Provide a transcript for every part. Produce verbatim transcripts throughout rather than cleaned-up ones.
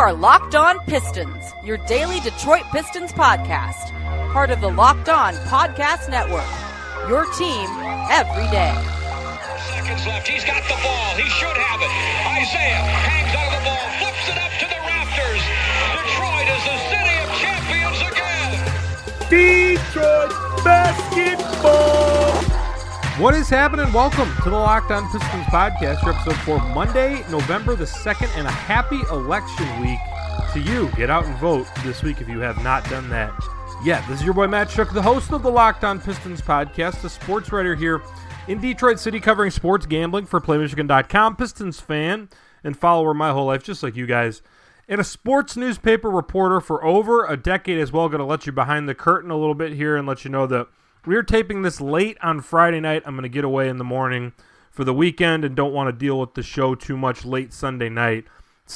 are Locked On Pistons, your daily Detroit Pistons podcast. Part of the Locked On Podcast Network, your team every day. Seconds left. He's got the ball. He should have it. Isaiah hangs on the ball, flips it up to the rafters. Detroit is the city of champions again. Detroit basketball. What is happening? Welcome to the Locked On Pistons podcast, your episode for Monday, November the second, and a happy election week to you. Get out and vote this week if you have not done that yet. This is your boy Matt Shook, the host of the Locked On Pistons podcast, a sports writer here in Detroit City covering sports gambling for Play Michigan dot com, Pistons fan and follower my whole life, just like you guys, and a sports newspaper reporter for over a decade as well. Going to let you behind the curtain a little bit here and let you know that we are taping this late on Friday night. I'm going to get away in the morning for the weekend and don't want to deal with the show too much late Sunday night.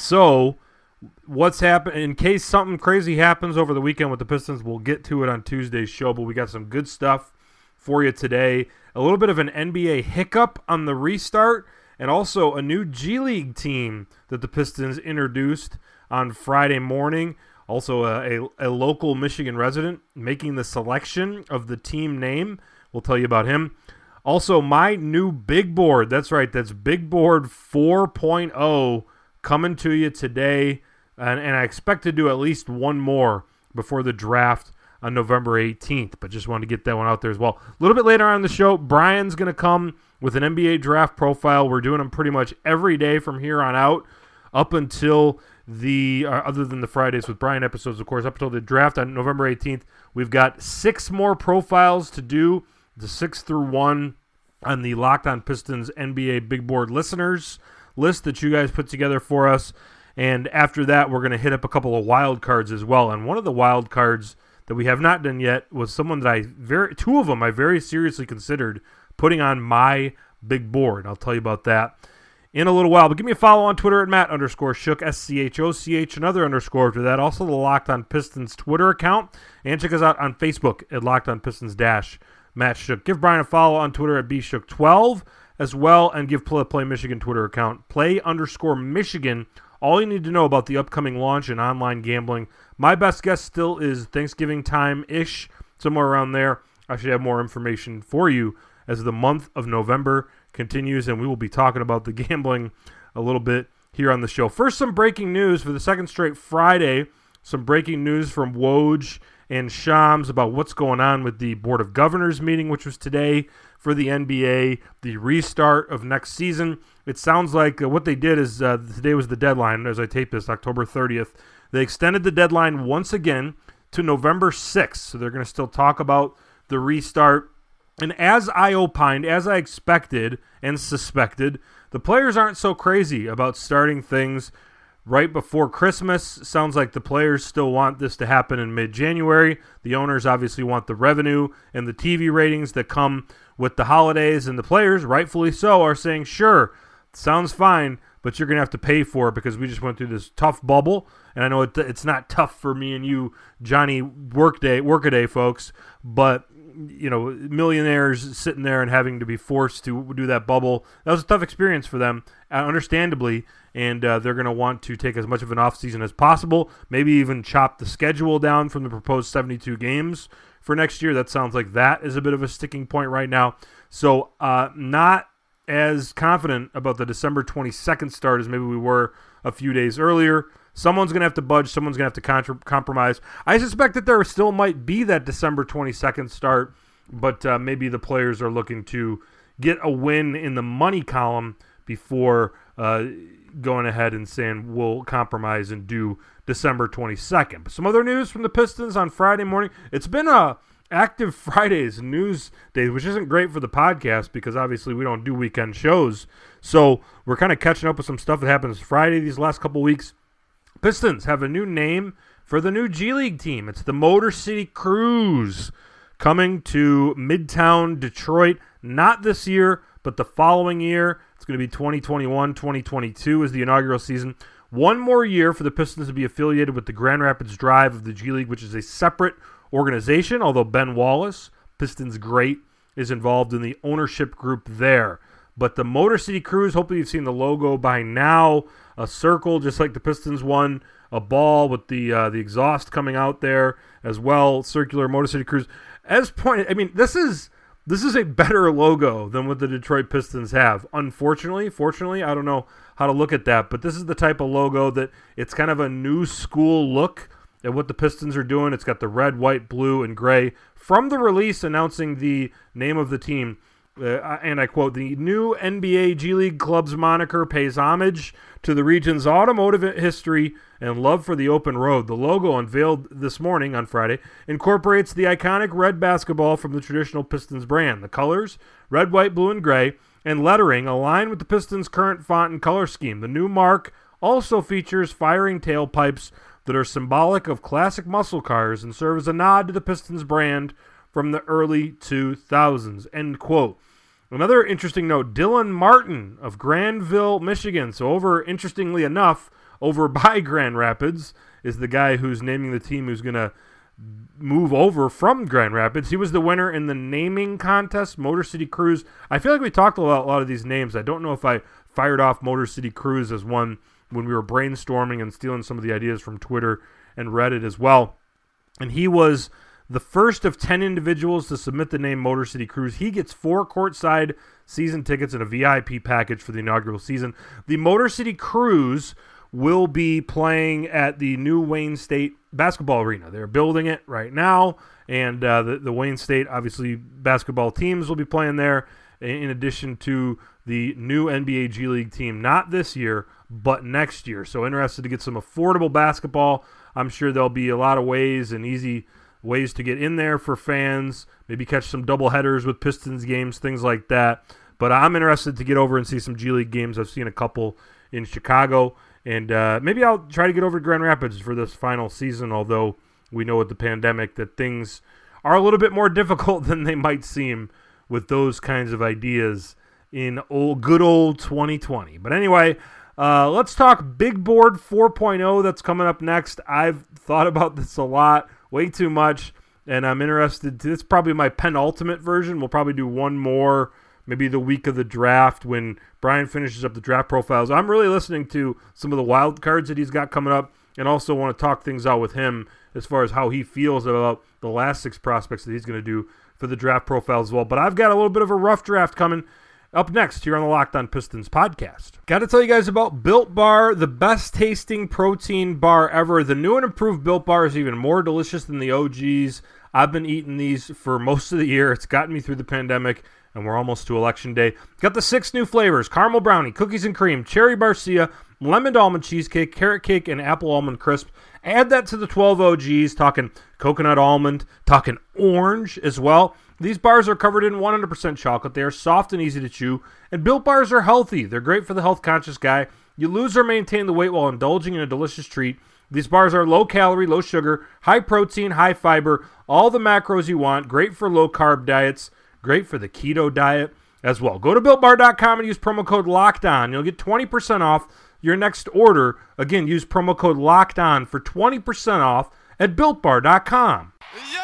So what's happened, in case something crazy happens over the weekend with the Pistons, we'll get to it on Tuesday's show, but we got some good stuff for you today. A little bit of an N B A hiccup on the restart, and also a new G League team that the Pistons introduced on Friday morning. Also a, a, a local Michigan resident making the selection of the team name. We'll tell you about him. Also, my new big board. That's right, that's Big Board four point oh coming to you today. And, and I expect to do at least one more before the draft on November eighteenth. But just wanted to get that one out there as well. A little bit later on in the show, Brian's going to come with an N B A draft profile. We're doing them pretty much every day from here on out up until the, uh, other than the Fridays with Brian episodes, of course, up until the draft on November eighteenth. We've got six more profiles to do, the six through one on the Locked On Pistons N B A Big Board listeners list that you guys put together for us. And after that, we're going to hit up a couple of wild cards as well. And one of the wild cards that we have not done yet was someone that I very, two of them I very seriously considered putting on my big board. I'll tell you about that in a little while. But give me a follow on Twitter at Matt underscore Shook, S C H O C H, another underscore after that. Also the Locked On Pistons Twitter account. And check us out on Facebook at Locked On Pistons dash Matt Shook. Give Brian a follow on Twitter at B Shook twelve as well. And give Play, Play Michigan Twitter account, Play underscore Michigan. All you need to know about the upcoming launch in online gambling. My best guess still is Thanksgiving time-ish, somewhere around there. I should have more information for you as the month of November continues, and we will be talking about the gambling a little bit here on the show. First, some breaking news for the second straight Friday. Some breaking news from Woj and Shams about what's going on with the Board of Governors meeting, which was today for the N B A, the restart of next season. It sounds like uh, what they did is uh, today was the deadline, as I tape this, October thirtieth. They extended the deadline once again to November sixth, so they're going to still talk about the restart. And as I opined, as I expected and suspected, the players aren't so crazy about starting things right before Christmas. Sounds like the players still want this to happen in mid-January. The owners obviously want the revenue and the T V ratings that come with the holidays, and the players, rightfully so, are saying, sure, sounds fine, but you're going to have to pay for it because we just went through this tough bubble. And I know it, it's not tough for me and you, Johnny Workday, Workaday folks, but you know, millionaires sitting there and having to be forced to do that bubble, that was a tough experience for them, uh, understandably, and uh, they're going to want to take as much of an offseason as possible, maybe even chop the schedule down from the proposed seventy-two games for next year. That sounds like that is a bit of a sticking point right now. So uh, not as confident about the December twenty-second start as maybe we were a few days earlier. Someone's going to have to budge. Someone's going to have to contra- compromise. I suspect that there still might be that December twenty-second start, but uh, maybe the players are looking to get a win in the money column before uh, going ahead and saying we'll compromise and do December twenty-second. But some other news from the Pistons on Friday morning. It's been a active Fridays news days, which isn't great for the podcast because obviously we don't do weekend shows. So we're kind of catching up with some stuff that happens Friday these last couple weeks. Pistons have a new name for the new G League team. It's the Motor City Cruise, coming to Midtown Detroit, not this year, but the following year. It's going to be twenty twenty-one twenty twenty-two is the inaugural season. One more year for the Pistons to be affiliated with the Grand Rapids Drive of the G League, which is a separate organization, although Ben Wallace, Pistons great, is involved in the ownership group there. But the Motor City Cruise, hopefully you've seen the logo by now, a circle just like the Pistons one a ball with the uh, the exhaust coming out there as well. Circular Motor City Cruise. As pointed, I mean, this is this is a better logo than what the Detroit Pistons have. Unfortunately, fortunately, I don't know how to look at that, but this is the type of logo that it's kind of a new school look at what the Pistons are doing. It's got the red, white, blue, and gray from the release announcing the name of the team. Uh, and I quote, "The new N B A G League club's moniker pays homage to the region's automotive history and love for the open road. The logo, unveiled this morning on Friday, incorporates the iconic red basketball from the traditional Pistons brand. The colors, red, white, blue, and gray, and lettering align with the Pistons' current font and color scheme. The new mark also features firing tailpipes that are symbolic of classic muscle cars and serve as a nod to the Pistons brand from the early two thousands, end quote. Another interesting note, Dylan Martin of Grandville, Michigan. So over, interestingly enough, over by Grand Rapids is the guy who's naming the team who's going to move over from Grand Rapids. He was the winner in the naming contest, Motor City Cruise. I feel like we talked about a lot of these names. I don't know if I fired off Motor City Cruise as one when we were brainstorming and stealing some of the ideas from Twitter and Reddit as well. And he was the first of ten individuals to submit the name Motor City Cruise. He gets four courtside season tickets and a V I P package for the inaugural season. The Motor City Cruise will be playing at the new Wayne State basketball arena. They're building it right now, and uh, the, the Wayne State, obviously, basketball teams will be playing there in addition to the new N B A G League team, not this year, but next year. So interested to get some affordable basketball. I'm sure there'll be a lot of ways and easy ways to get in there for fans, maybe catch some double headers with Pistons games, things like that. But I'm interested to get over and see some G League games. I've seen a couple in Chicago, and uh, maybe I'll try to get over to Grand Rapids for this final season, although we know with the pandemic that things are a little bit more difficult than they might seem with those kinds of ideas in old, good old twenty twenty. But anyway, uh, let's talk Big Board four point oh that's coming up next. I've thought about this a lot. Way too much, and I'm interested to, it's probably my penultimate version. We'll probably do one more, maybe the week of the draft when Brian finishes up the draft profiles. I'm really listening to some of the wild cards that he's got coming up, and also want to talk things out with him as far as how he feels about the last six prospects that he's going to do for the draft profile as well. But I've got a little bit of a rough draft coming up next here on the Locked On Pistons podcast. Got to tell you guys about Built Bar, the best tasting protein bar ever. The new and improved Built Bar is even more delicious than the O Gs. I've been eating these for most of the year. It's gotten me through the pandemic, and we're almost to election day. Got the six new flavors: caramel brownie, cookies and cream, cherry barcia, lemon almond cheesecake, carrot cake, and apple almond crisp. Add that to the twelve O Gs, talking coconut almond, talking orange as well. These bars are covered in one hundred percent chocolate. They are soft and easy to chew. And Built Bars are healthy. They're great for the health-conscious guy. You lose or maintain the weight while indulging in a delicious treat. These bars are low-calorie, low-sugar, high-protein, high-fiber, all the macros you want. Great for low-carb diets. Great for the keto diet as well. Go to Built Bar dot com and use promo code LOCKEDON. You'll get twenty percent off your next order. Again, use promo code LOCKEDON for twenty percent off at Built Bar dot com. Yes,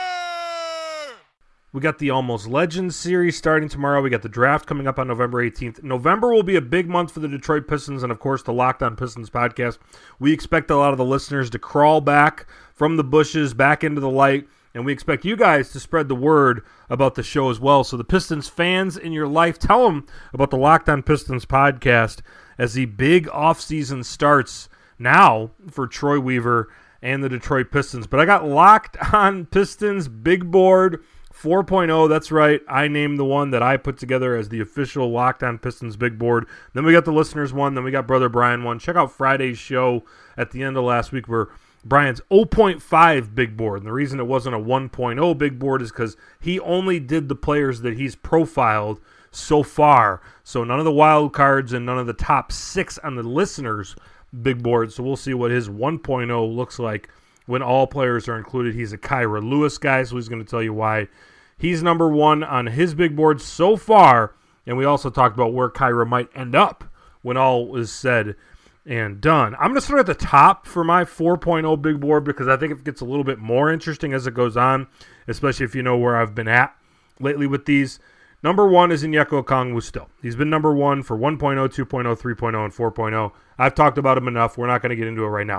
sir! We got the Almost Legends series starting tomorrow. We got the draft coming up on November eighteenth. November will be a big month for the Detroit Pistons and, of course, the Locked On Pistons podcast. We expect a lot of the listeners to crawl back from the bushes, back into the light, and we expect you guys to spread the word about the show as well. So the Pistons fans in your life, tell them about the Locked On Pistons podcast as the big offseason starts now for Troy Weaver and the Detroit Pistons. But I got Locked On Pistons Big Board four point oh. That's right. I named the one that I put together as the official Locked On Pistons Big Board. Then we got the listeners one. Then we got Brother Brian one. Check out Friday's show at the end of last week where Brian's oh point five Big Board. And the reason it wasn't a one point oh Big Board is because he only did the players that he's profiled so far. So none of the wild cards and none of the top six on the listeners' Big Board. So we'll see what his one point oh looks like when all players are included. He's a Kyra Lewis guy, so he's going to tell you why he's number one on his Big Board so far. And we also talked about where Kyra might end up when all is said and done. I'm going to start at the top for my four point oh Big Board because I think it gets a little bit more interesting as it goes on, especially if you know where I've been at lately with these. Number one is Onyeka Okongwu still. He's been number one for one point oh, two point oh, three point oh, and four point oh. I've talked about him enough. We're not going to get into it right now.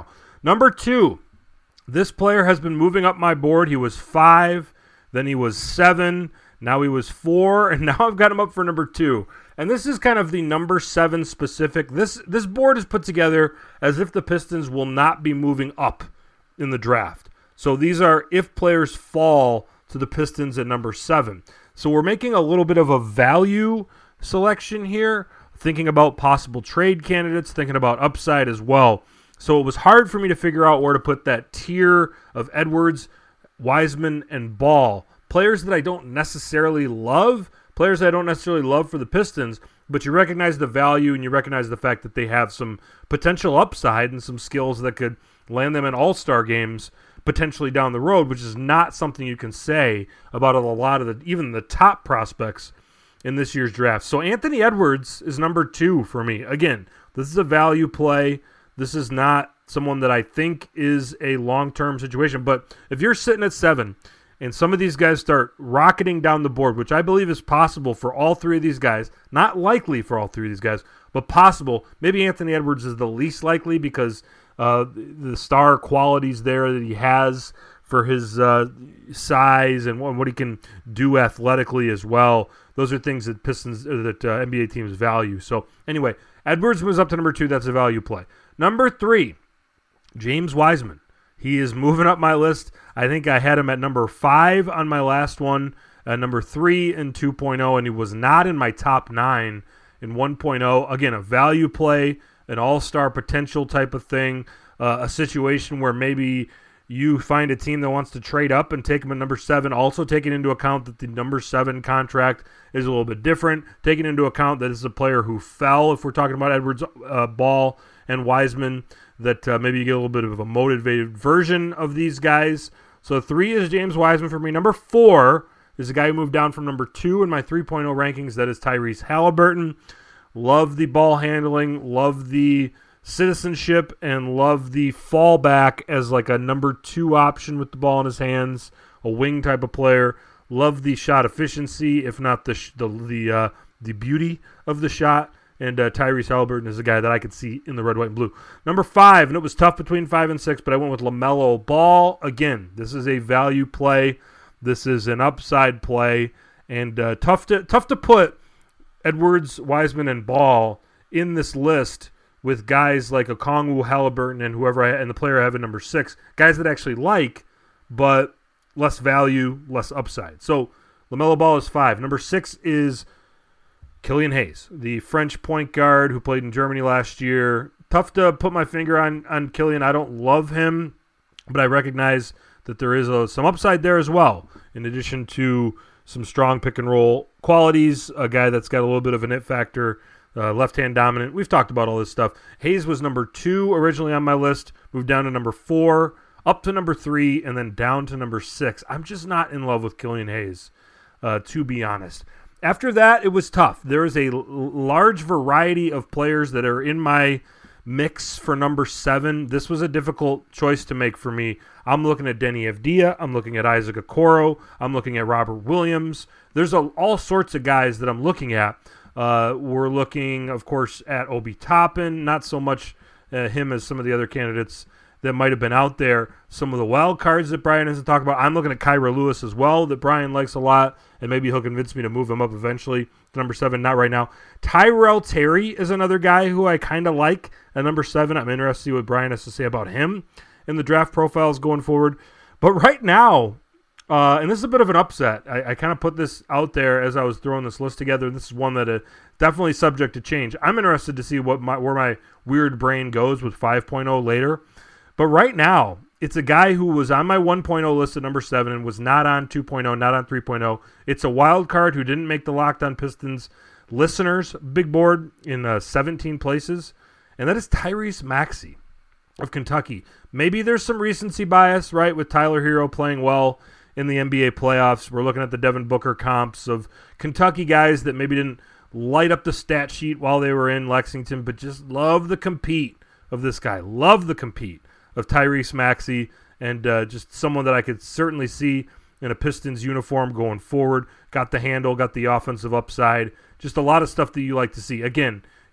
Number two, this player has been moving up my board. He was five, then he was seven, now he was four, and now I've got him up for number two. And this is kind of the number seven specific. This this board is put together as if the Pistons will not be moving up in the draft. So these are if players fall to the Pistons at number seven. So we're making a little bit of a value selection here, thinking about possible trade candidates, thinking about upside as well. So it was hard for me to figure out where to put that tier of Edwards, Wiseman, and Ball. Players that I don't necessarily love, players that I don't necessarily love for the Pistons, but you recognize the value and you recognize the fact that they have some potential upside and some skills that could land them in all-star games potentially down the road, which is not something you can say about a lot of the, even the top prospects in this year's draft. So Anthony Edwards is number two for me. Again, this is a value play. This is not someone that I think is a long-term situation. But if you're sitting at seven and some of these guys start rocketing down the board, which I believe is possible for all three of these guys, not likely for all three of these guys, but possible. Maybe Anthony Edwards is the least likely because uh, the star qualities there that he has for his uh, size and what he can do athletically as well. Those are things that Pistons uh, that uh, N B A teams value. So anyway, Edwards moves up to number two. That's a value play. Number three, James Wiseman. He is moving up my list. I think I had him at number five on my last one, uh, number three in two point oh, and he was not in my top nine in one point oh. Again, a value play, an all-star potential type of thing, uh, a situation where maybe you find a team that wants to trade up and take him at number seven, also taking into account that the number seven contract is a little bit different, taking into account that this is a player who fell, if we're talking about Edwards, uh, Ball, and Wiseman, that uh, maybe you get a little bit of a motivated version of these guys. So three is James Wiseman for me. Number four is a guy who moved down from number two in my three point oh rankings. That is Tyrese Halliburton. Love the ball handling, love the citizenship, and love the fallback as like a number two option with the ball in his hands, a wing type of player. Love the shot efficiency, if not the sh- the the, uh, the beauty of the shot. And uh, Tyrese Halliburton is a guy that I could see in the red, white, and blue. Number five, and it was tough between five and six, but I went with LaMelo Ball. Again, this is a value play. This is an upside play. And uh, tough to tough to put Edwards, Wiseman, and Ball in this list with guys like Okongwu, Halliburton, and whoever I, and the player I have at number six, guys that I actually like, but less value, less upside. So LaMelo Ball is five. Number six is Killian Hayes, the French point guard who played in Germany last year. Tough to put my finger on, on Killian. I don't love him, but I recognize that there is a, some upside there as well, in addition to some strong pick-and-roll qualities, a guy that's got a little bit of an it factor, uh, left-hand dominant. We've talked about all this stuff. Hayes was number two originally on my list, moved down to number four, up to number three, and then down to number six. I'm just not in love with Killian Hayes, uh, to be honest. After that, it was tough. There is a l- large variety of players that are in my mix for number seven. This was a difficult choice to make for me. I'm looking at Denny Avdia. I'm looking at Isaac Okoro. I'm looking at Robert Williams. There's a, all sorts of guys that I'm looking at. Uh, we're looking, of course, at Obi Toppin. Not so much uh, him as some of the other candidates that might have been out there. Some of the wild cards that Brian hasn't talked about. I'm looking at Kyra Lewis as well, that Brian likes a lot, and maybe he'll convince me to move him up eventually to number seven. Not right now. Tyrell Terry is another guy who I kind of like at number seven. I'm interested to see what Brian has to say about him in the draft profiles going forward. But right now, uh, and this is a bit of an upset, I, I kind of put this out there as I was throwing this list together. This is one that is definitely subject to change. I'm interested to see what my, where my weird brain goes with five point oh later. But right now, it's a guy who was on my one point oh list at number seven and was not on two point oh, not on three point oh. It's a wild card who didn't make the Locked On Pistons listeners big board in uh, seventeen places, and that is Tyrese Maxey of Kentucky. Maybe there's some recency bias, right, with Tyler Hero playing well in the N B A playoffs. We're looking at the Devin Booker comps of Kentucky guys that maybe didn't light up the stat sheet while they were in Lexington, but just love the compete of this guy. Love the compete of Tyrese Maxey, and uh, just someone that I could certainly see in a Pistons uniform going forward. Got the handle, got the offensive upside, just a lot of stuff that you like to see. Again,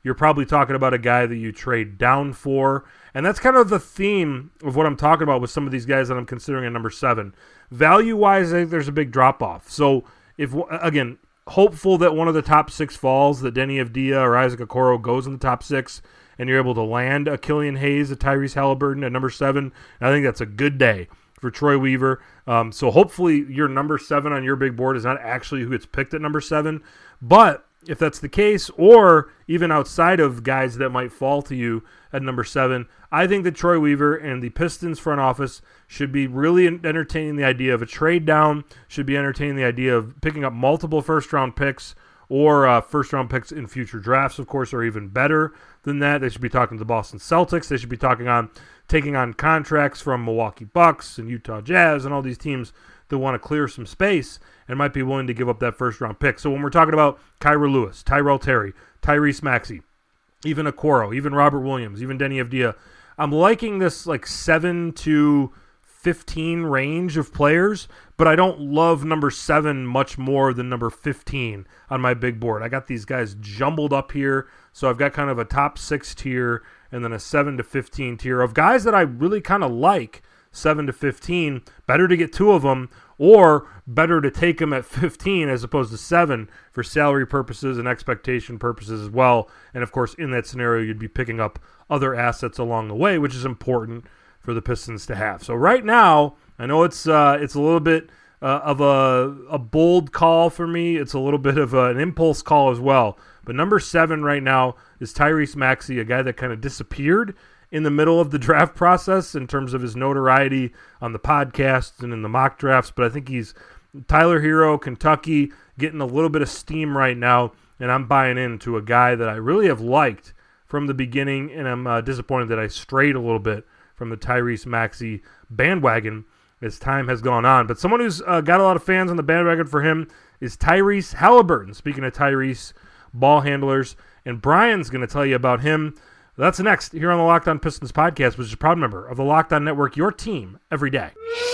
you're probably talking about a guy that you trade down for. And that's kind of the theme of what I'm talking about with some of these guys that I'm considering at number seven. Value-wise, I think there's a big drop-off. So, if again, hopeful that one of the top six falls, that Denny Avdia or Isaac Okoro goes in the top six, and you're able to land a Killian Hayes, a Tyrese Halliburton at number seven. And I think that's a good day for Troy Weaver. Um, so hopefully your number seven on your big board is not actually who gets picked at number seven. But if that's the case, or even outside of guys that might fall to you at number seven, I think that Troy Weaver and the Pistons front office should be really entertaining the idea of a trade down, should be entertaining the idea of picking up multiple first-round picks or uh, first-round picks in future drafts, of course, or even better than that. They should be talking to the Boston Celtics. They should be talking on taking on contracts from Milwaukee Bucks and Utah Jazz and all these teams that want to clear some space and might be willing to give up that first-round pick. So when we're talking about Kyra Lewis, Tyrell Terry, Tyrese Maxey, even Okoro, even Robert Williams, even Denny Avdia, I'm liking this like seven to fifteen range of players, but I don't love number seven much more than number fifteen on my big board. I got these guys jumbled up here, so I've got kind of a top six tier and then a seven to fifteen tier of guys that I really kind of like, seven to fifteen. Better to get two of them, or better to take them at fifteen as opposed to seven for salary purposes and expectation purposes as well. And, of course, in that scenario, you'd be picking up other assets along the way, which is important for the Pistons to have. So right now, I know it's uh, it's a little bit uh, of a, a bold call for me. It's a little bit of a, an impulse call as well. But number seven right now is Tyrese Maxey, a guy that kind of disappeared in the middle of the draft process in terms of his notoriety on the podcast and in the mock drafts. But I think he's Tyler Hero, Kentucky, getting a little bit of steam right now. And I'm buying into a guy that I really have liked from the beginning. And I'm uh, disappointed that I strayed a little bit from the Tyrese Maxey bandwagon as time has gone on. But someone who's uh, got a lot of fans on the bandwagon for him is Tyrese Halliburton. Speaking of Tyrese, ball handlers. And Brian's going to tell you about him. That's next here on the Locked On Pistons podcast, which is a proud member of the Locked On Network, your team every day.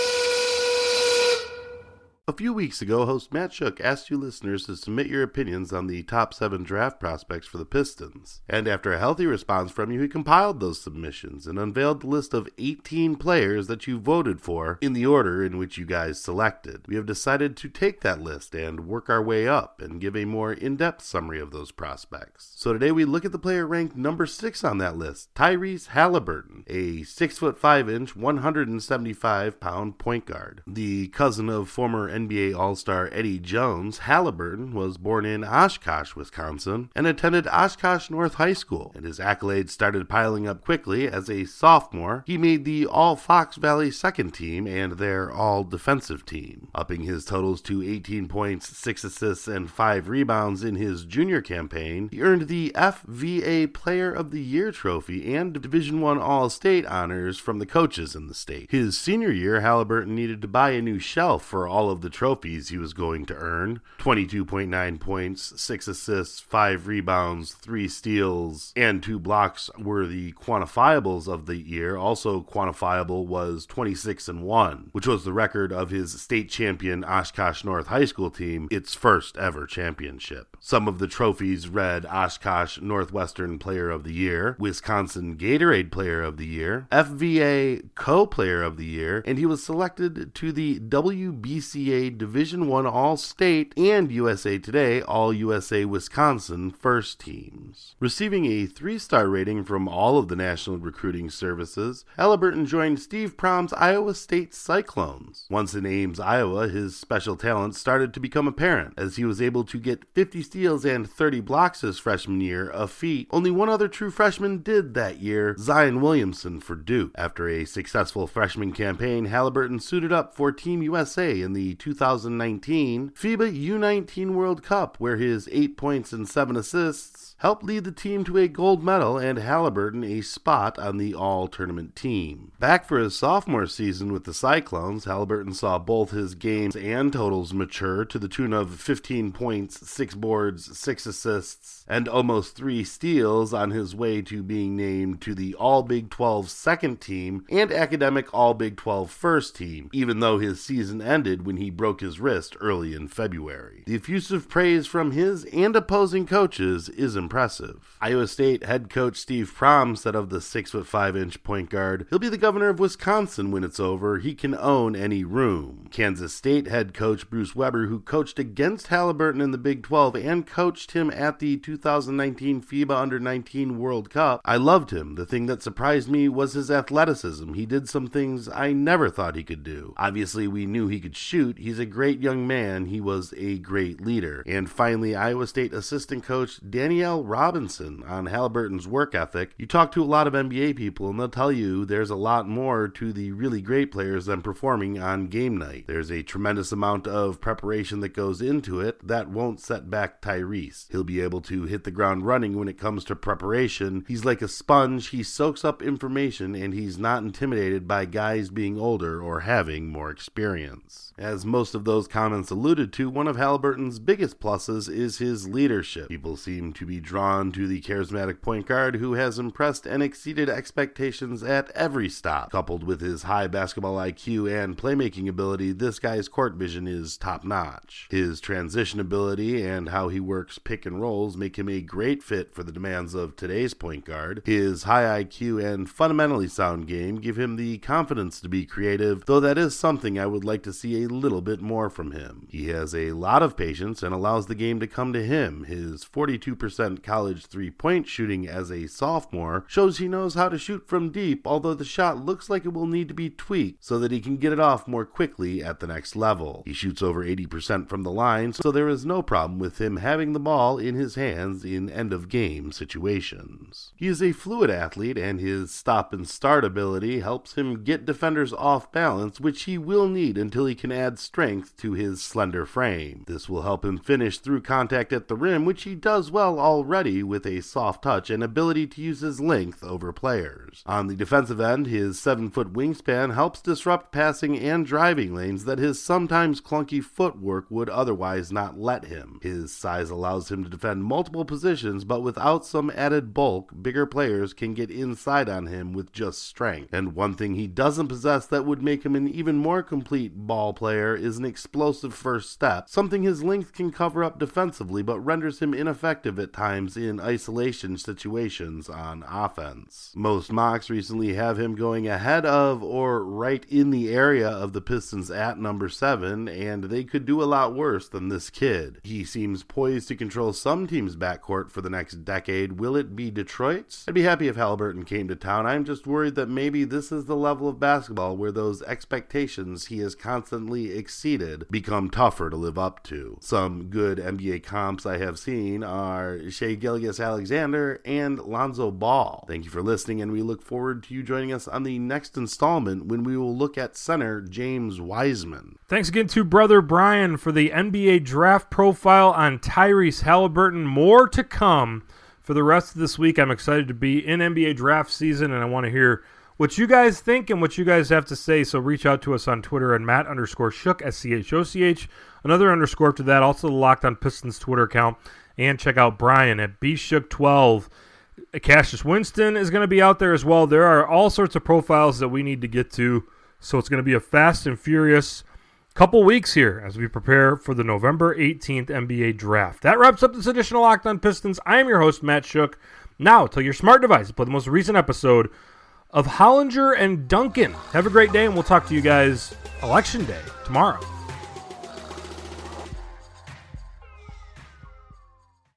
A few weeks ago, host Matt Shook asked you listeners to submit your opinions on the top seven draft prospects for the Pistons. And after a healthy response from you, he compiled those submissions and unveiled the list of eighteen players that you voted for in the order in which you guys selected. We have decided to take that list and work our way up and give a more in-depth summary of those prospects. So today we look at the player ranked number six on that list, Tyrese Halliburton, a six foot five inch, one hundred seventy-five pound point guard. The cousin of former N B A All-Star Eddie Jones, Halliburton was born in Oshkosh, Wisconsin, and attended Oshkosh North High School, and his accolades started piling up quickly. As a sophomore, he made the All-Fox Valley second team and their All-Defensive team, upping his totals to eighteen points, six assists, and five rebounds in his junior campaign. He earned the F V A Player of the Year trophy and Division I All-State honors from the coaches in the state. His senior year, Halliburton needed to buy a new shelf for all of the trophies he was going to earn. twenty-two point nine points, six assists, five rebounds, three steals, and two blocks were the quantifiables of the year. Also quantifiable was twenty-six and one, which was the record of his state champion Oshkosh North High School team, its first ever championship. Some of the trophies read Oshkosh Northwestern Player of the Year, Wisconsin Gatorade Player of the Year, F V A Co-Player of the Year, and he was selected to the W B C A Division I All-State and U S A Today All-U S A Wisconsin first teams. Receiving a three-star rating from all of the national recruiting services, Halliburton joined Steve Prohm's Iowa State Cyclones. Once in Ames, Iowa, his special talents started to become apparent as he was able to get fifty steals and thirty blocks his freshman year, a feat only one other true freshman did that year, Zion Williamson for Duke. After a successful freshman campaign, Halliburton suited up for Team U S A in the two thousand nineteen FIBA U nineteen World Cup, where his eight points and seven assists helped lead the team to a gold medal and Halliburton a spot on the all-tournament team. Back for his sophomore season with the Cyclones, Halliburton saw both his games and totals mature to the tune of fifteen points, six boards, six assists, and almost three steals on his way to being named to the All-Big twelve second team and academic All-Big twelve first team, even though his season ended when he broke his wrist early in February. The effusive praise from his and opposing coaches is impressive. impressive. Iowa State head coach Steve Prohm said of the six foot five inch point guard, he'll be the governor of Wisconsin when it's over. He can own any room. Kansas State head coach Bruce Weber, who coached against Halliburton in the Big twelve and coached him at the two thousand nineteen FIBA under nineteen World Cup. I loved him. The thing that surprised me was his athleticism. He did some things I never thought he could do. Obviously, we knew he could shoot. He's a great young man. He was a great leader. And finally, Iowa State assistant coach Danielle Robinson on Halliburton's work ethic. You talk to a lot of N B A people and they'll tell you there's a lot more to the really great players than performing on game night. There's a tremendous amount of preparation that goes into it that won't set back Tyrese. He'll be able to hit the ground running when it comes to preparation. He's like a sponge. He soaks up information and he's not intimidated by guys being older or having more experience. As most of those comments alluded to, one of Halliburton's biggest pluses is his leadership. People seem to be drawn to the charismatic point guard who has impressed and exceeded expectations at every stop. Coupled with his high basketball I Q and playmaking ability, this guy's court vision is top-notch. His transition ability and how he works pick and rolls make him a great fit for the demands of today's point guard. His high I Q and fundamentally sound game give him the confidence to be creative, though that is something I would like to see a little bit more from him. He has a lot of patience and allows the game to come to him. His forty-two percent college three-point shooting as a sophomore shows he knows how to shoot from deep, although the shot looks like it will need to be tweaked so that he can get it off more quickly at the next level. He shoots over eighty percent from the line, so there is no problem with him having the ball in his hands in end-of-game situations. He is a fluid athlete, and his stop-and-start ability helps him get defenders off balance, which he will need until he can add strength to his slender frame. This will help him finish through contact at the rim, which he does well already with a soft touch and ability to use his length over players. On the defensive end, his seven foot wingspan helps disrupt passing and driving lanes that his sometimes clunky footwork would otherwise not let him. His size allows him to defend multiple positions, but without some added bulk, bigger players can get inside on him with just strength. And one thing he doesn't possess that would make him an even more complete ball player is an explosive first step, something his length can cover up defensively but renders him ineffective at times in isolation situations on offense. Most mocks recently have him going ahead of or right in the area of the Pistons at number seven, and they could do a lot worse than this kid. He seems poised to control some teams' backcourt for the next decade. Will it be Detroit's? I'd be happy if Halliburton came to town. I'm just worried that maybe this is the level of basketball where those expectations he has constantly exceeded become tougher to live up to. Some good N B A comps I have seen are Shai Gilgeous-Alexander and Lonzo Ball. Thank you for listening, and we look forward to you joining us on the next installment when we will look at center James Wiseman. Thanks again to Brother Brian for the N B A draft profile on Tyrese Halliburton. More to come for the rest of this week. I'm excited to be in N B A draft season, and I want to hear what you guys think and what you guys have to say. So reach out to us on Twitter at Matt underscore Shook, S C H O C H. Another underscore to that, also the Locked On Pistons Twitter account. And check out Brian at B Shook twelve. Cassius Winston is going to be out there as well. There are all sorts of profiles that we need to get to. So it's going to be a fast and furious couple weeks here as we prepare for the November eighteenth N B A draft. That wraps up this edition of Locked On Pistons. I am your host, Matt Shook. Now, tell your smart device to play the most recent episode of Hollinger and Duncan. Have a great day, and we'll talk to you guys Election Day tomorrow.